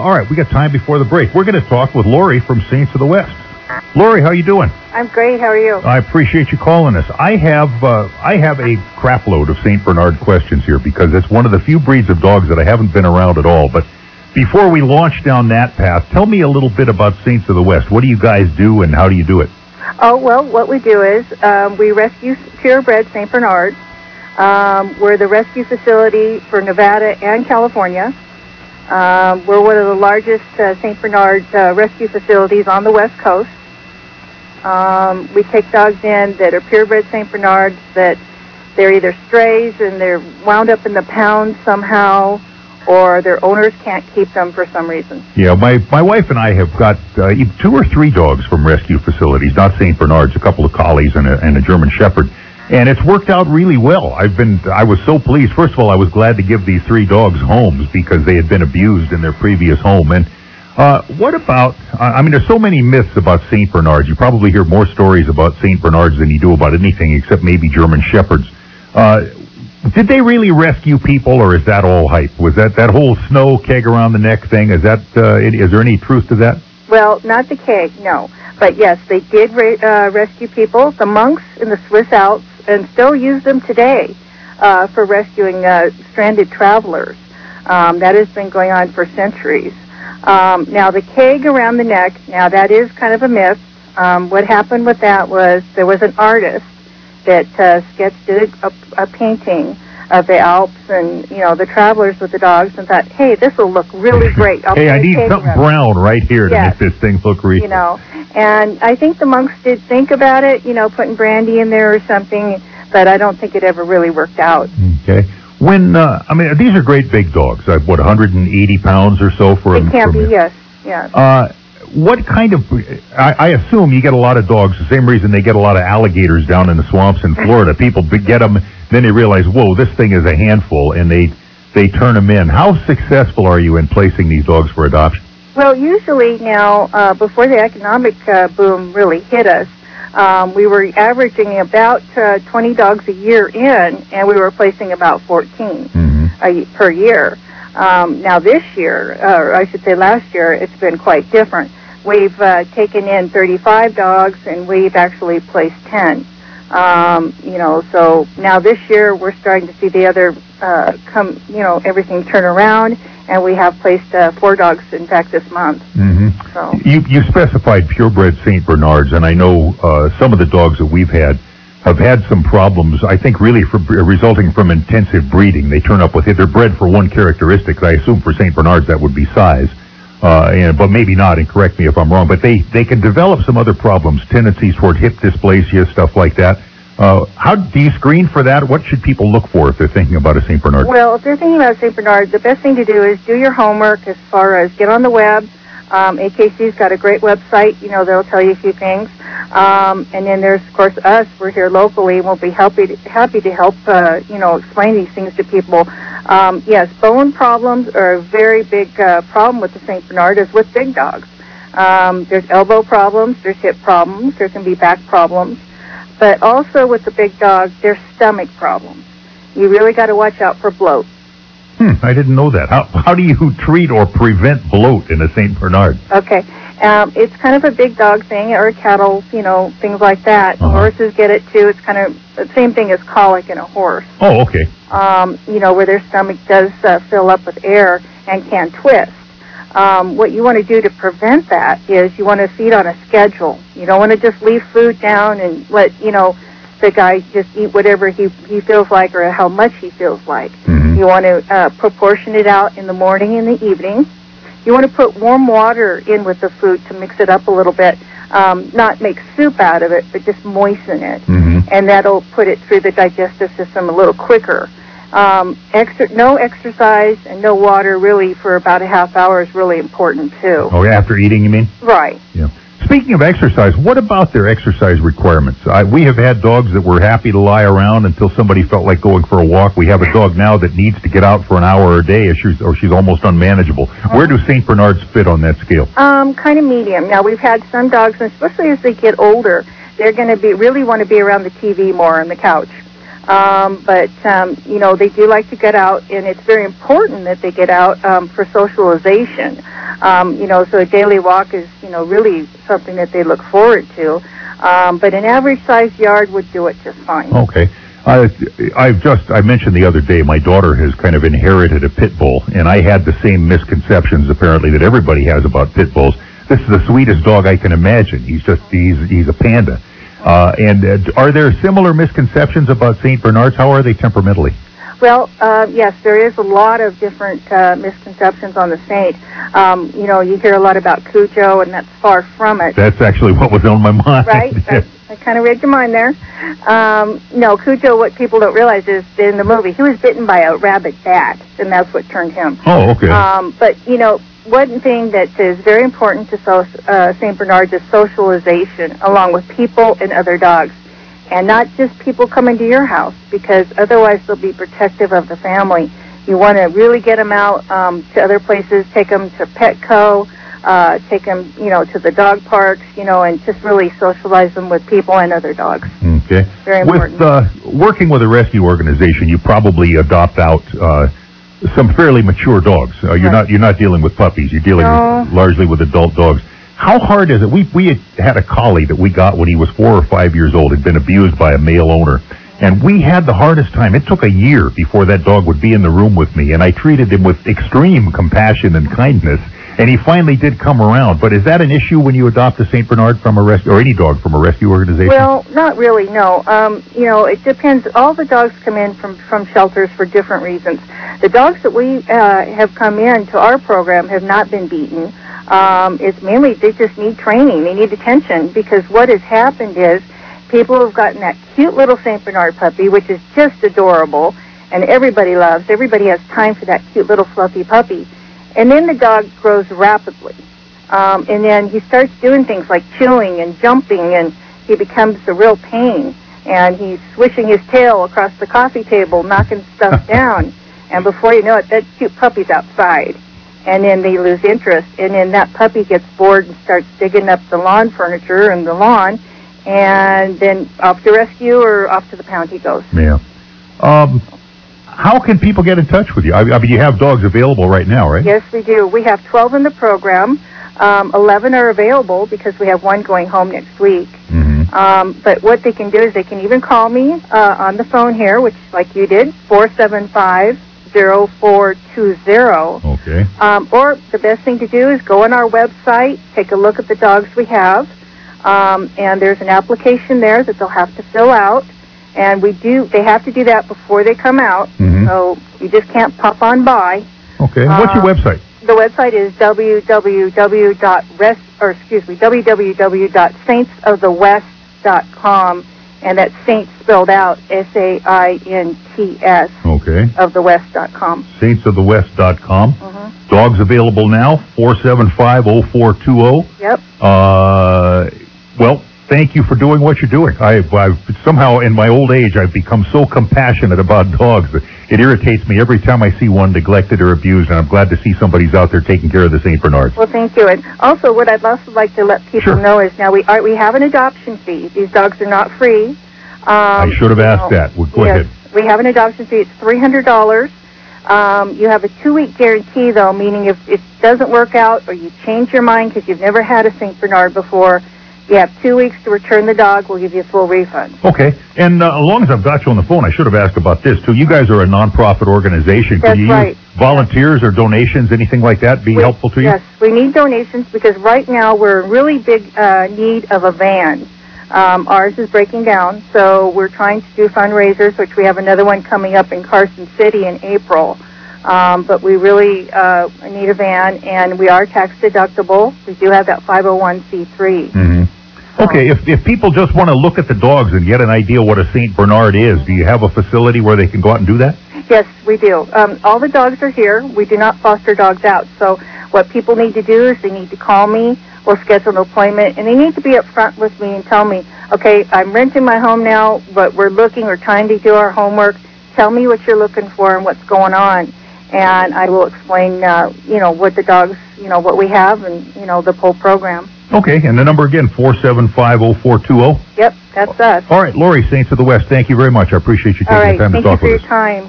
All right, we got time before the break. We're going to talk with Lori from Saints of the West. Lori, how you doing? I'm great. How are you? I appreciate you calling us. I have a crap load of St. Bernard questions here because it's one of the few breeds of dogs that I haven't been around at all. But before we launch down that path, tell me a little bit about Saints of the West. What do you guys do and how do you do it? Oh, well, what we do is we rescue purebred St. Bernards. We're the rescue facility for Nevada and California. We're one of the largest St. Bernard rescue facilities on the West Coast. We take dogs in that are purebred St. Bernards that they're either strays and they're wound up in the pound somehow, or their owners can't keep them for some reason. Yeah, my wife and I have got 2 or 3 dogs from rescue facilities, not St. Bernards, a couple of collies and a German Shepherd. And it's worked out really well. I was so pleased. First of all, I was glad to give these 3 dogs homes because they had been abused in their previous home. And what about, there's so many myths about St. Bernards. You probably hear more stories about St. Bernards than you do about anything except maybe German Shepherds. Did they really rescue people, or is that all hype? Was that whole snow keg around the neck thing? Is there any truth to that? Well, not the keg, no. But yes, they did rescue people. The monks in the Swiss Alps, and still use them today for rescuing stranded travelers. That has been going on for centuries. Now, the keg around the neck, now that is kind of a myth. What happened with that was there was an artist that did a painting of the Alps and, the travelers with the dogs and thought, hey, this will look really great. Hey, I need something brown right here to make this thing look real. And I think the monks did think about it, putting brandy in there or something, but I don't think it ever really worked out. Okay. When, these are great big dogs. 180 pounds or so for It can be, yes. What kind of, I assume you get a lot of dogs, the same reason they get a lot of alligators down in the swamps in Florida. People get them, then they realize, whoa, this thing is a handful, and they turn them in. How successful are you in placing these dogs for adoption? Well, usually now, before the economic boom really hit us, we were averaging about 20 dogs a year in, and we were placing about 14 per year. Now this year, or I should say last year, it's been quite different. We've taken in 35 dogs, and we've actually placed 10. So now this year we're starting to see the other everything turn around, and we have placed 4 dogs, in fact, this month. So you specified purebred St. Bernards, and I know some of the dogs that we've had have had some problems, I think really resulting from intensive breeding. They turn up with it. They're bred for one characteristic. I assume for St. Bernards that would be size, but maybe not, and correct me if I'm wrong. But they can develop some other problems, tendencies toward hip dysplasia, stuff like that. How do you screen for that? What should people look for if they're thinking about a St. Bernard? Well, if they're thinking about St. Bernard, the best thing to do is do your homework as far as get on the web. AKC's got a great website. They'll tell you a few things. And then there's, of course, us. We're here locally, and we'll be happy to help, explain these things to people. Yes, bone problems are a very big problem with the St. Bernard, as with big dogs. There's elbow problems, there's hip problems, there can be back problems. But also with the big dog, there's stomach problems. You really got to watch out for bloat. I didn't know that. How do you treat or prevent bloat in a St. Bernard? Okay. It's kind of a big dog thing, or cattle, things like that. Horses get it too. It's kind of the same thing as colic in a horse. Oh, okay. Where their stomach does fill up with air and can twist. What you want to do to prevent that is you want to feed on a schedule. You don't want to just leave food down and let, the guy just eat whatever he feels like or how much he feels like. You want to proportion it out in the morning and the evening. You want to put warm water in with the food to mix it up a little bit. Not make soup out of it, but just moisten it. And that'll put it through the digestive system a little quicker. No exercise and no water really for about a half hour is really important too. Oh, after eating, you mean? Right. Yeah. Speaking of exercise, what about their exercise requirements? We have had dogs that were happy to lie around until somebody felt like going for a walk. We have a dog now that needs to get out for an hour a day, or she's almost unmanageable. Where do St. Bernards fit on that scale? Kind of medium. Now, we've had some dogs, and especially as they get older, they're going to really want to be around the TV more on the couch. But they do like to get out, and it's very important that they get out for socialization. So a daily walk is, really something that they look forward to. But an average-sized yard would do it just fine. Okay. I mentioned the other day, my daughter has kind of inherited a pit bull, and I had the same misconceptions, apparently, that everybody has about pit bulls. This is the sweetest dog I can imagine. He's a panda. And are there similar misconceptions about St. Bernards? How are they temperamentally? Well, yes, there is a lot of different misconceptions on the Saint. You hear a lot about Cujo, and that's far from it. That's actually what was on my mind. Right? I kind of read your mind there. No, Cujo, what people don't realize is in the movie, he was bitten by a rabid bat, and that's what turned him. Oh, okay. But, one thing that is very important to St. Bernards is socialization, along with people and other dogs. And not just people coming to your house, because otherwise they'll be protective of the family. You want to really get them out to other places, take them to Petco, take them, to the dog parks, and just really socialize them with people and other dogs. Okay. Very important. With working with a rescue organization, you probably adopt out some fairly mature dogs. You're not dealing with puppies. You're dealing largely with adult dogs. How hard is it? We had a collie that we got when he was 4 or 5 years old. Had been abused by a male owner. And we had the hardest time. It took a year before that dog would be in the room with me. And I treated him with extreme compassion and kindness. And he finally did come around. But is that an issue when you adopt a St. Bernard from a rescue, or any dog from a rescue organization? Well, not really, no. It depends. All the dogs come in from shelters for different reasons. The dogs that we have come in to our program have not been beaten. It's mainly they just need training. They need attention, because what has happened is people have gotten that cute little St. Bernard puppy, which is just adorable, and everybody loves. Everybody has time for that cute little fluffy puppy. And then the dog grows rapidly. And then he starts doing things like chewing and jumping, and he becomes a real pain. And he's swishing his tail across the coffee table, knocking stuff down. And before you know it, that cute puppy's outside. And then they lose interest. And then that puppy gets bored and starts digging up the lawn furniture and the lawn. And then off to rescue or off to the pound he goes. Yeah. How can people get in touch with you? I mean, you have dogs available right now, right? Yes, we do. We have 12 in the program. 11 are available because we have one going home next week. Mm-hmm. But what they can do is they can even call me on the phone here, which, like you did, 475-0420. Okay. Or the best thing to do is go on our website, take a look at the dogs we have, and there's an application there that they'll have to fill out. And they have to do that before they come out. Mm-hmm. So you just can't pop on by. Okay. What's your website? The website is www.saintsofthewest.com, and that's Saints spelled out SAINTS. Okay. Of the West.com. Saintsofthewest.com. Mm-hmm. Dogs available now, 475-0420. Yep. Well, thank you for doing what you're doing. I've somehow, in my old age, I've become so compassionate about dogs that it irritates me every time I see one neglected or abused, and I'm glad to see somebody's out there taking care of the St. Bernards. Well, thank you. And also, what I'd also like to let people know is now we have an adoption fee. These dogs are not free. I should have asked that. Well, go ahead. We have an adoption fee. It's $300. You have a 2-week guarantee, though, meaning if it doesn't work out or you change your mind because you've never had a St. Bernard before, you have 2 weeks to return the dog. We'll give you a full refund. Okay. And as long as I've got you on the phone, I should have asked about this, too. You guys are a non-profit organization. That's Can you use volunteers or donations, anything like that, be helpful to you? Yes, we need donations because right now we're in really big need of a van. Ours is breaking down, so we're trying to do fundraisers, which we have another one coming up in Carson City in April. But we really need a van, and we are tax deductible. We do have that 501c3. Mm-hmm. Okay, if people just want to look at the dogs and get an idea what a St. Bernard is, do you have a facility where they can go out and do that? Yes, we do. All the dogs are here. We do not foster dogs out. So what people need to do is they need to call me or schedule an appointment, and they need to be up front with me and tell me, okay, I'm renting my home now, but we're trying to do our homework. Tell me what you're looking for and what's going on. And I will explain, what the dogs, what we have and, the whole program. Okay, and the number again, 475-0420. Yep, that's us. All right, Lori, Saints of the West, thank you very much. I appreciate you All taking right, the time thank to you talk for with your us. time.